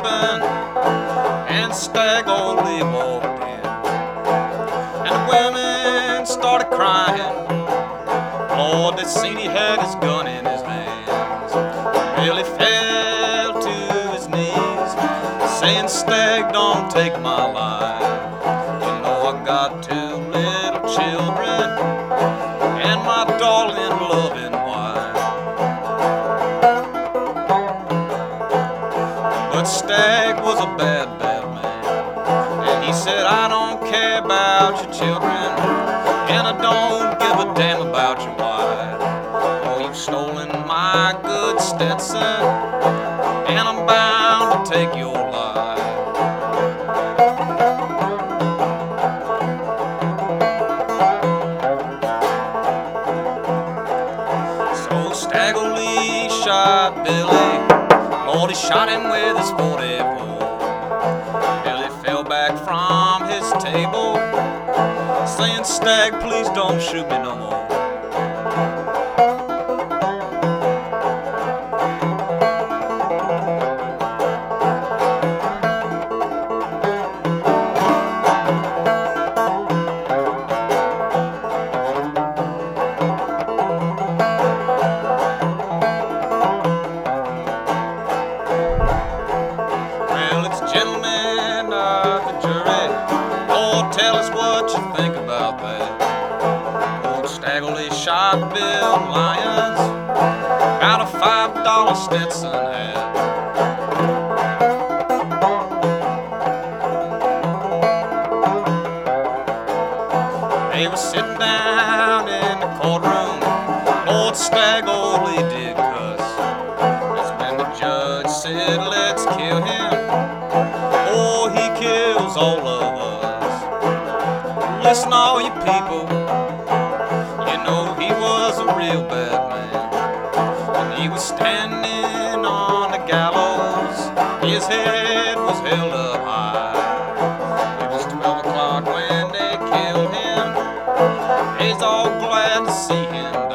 open, and Stag Ole walked in. And the women started crying. Lord, they seen he had his gun in his hands. Billy fell to his knees, saying, Stag, don't take my life. You know I got two little children and my darling loving wife. But Stag was a bad, bad man, and he said, I don't care about your children, and I don't give a damn about your wife. Oh, you've stolen my good Stetson, and I'm bound to take your life. So Stag Ole shot Billy. Lord, he shot him with his 44. Billy fell back from his table, saying, Stag, please don't shoot me no more. Gentlemen of the jury, Lord, tell us what you think about that. Old Stag Ole shot Bill Lyons out of $5 Stetson hat. They were sitting down in the courtroom. Lord, Stag Ole did cuss. That's when the judge said, let's kill him. Oh, he kills all of us. Listen, all you people, you know he was a real bad man. When he was standing on the gallows, his head was held up high. It was 12 o'clock when they killed him. They's all glad to see him